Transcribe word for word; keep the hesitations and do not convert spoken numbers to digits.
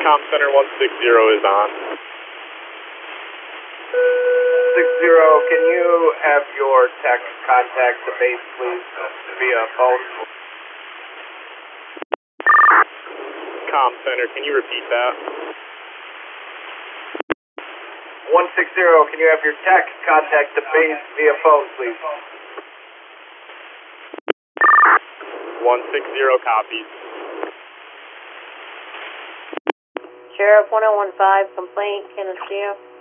Com Center one six zero is on. six zero, can you have your tech contact the base, please, via phone? Com Center, can you repeat that? one six zero, can you have your tech contact the base via phone, please? one six zero copies. Sheriff one oh one five, complaint, Kenneth Geo.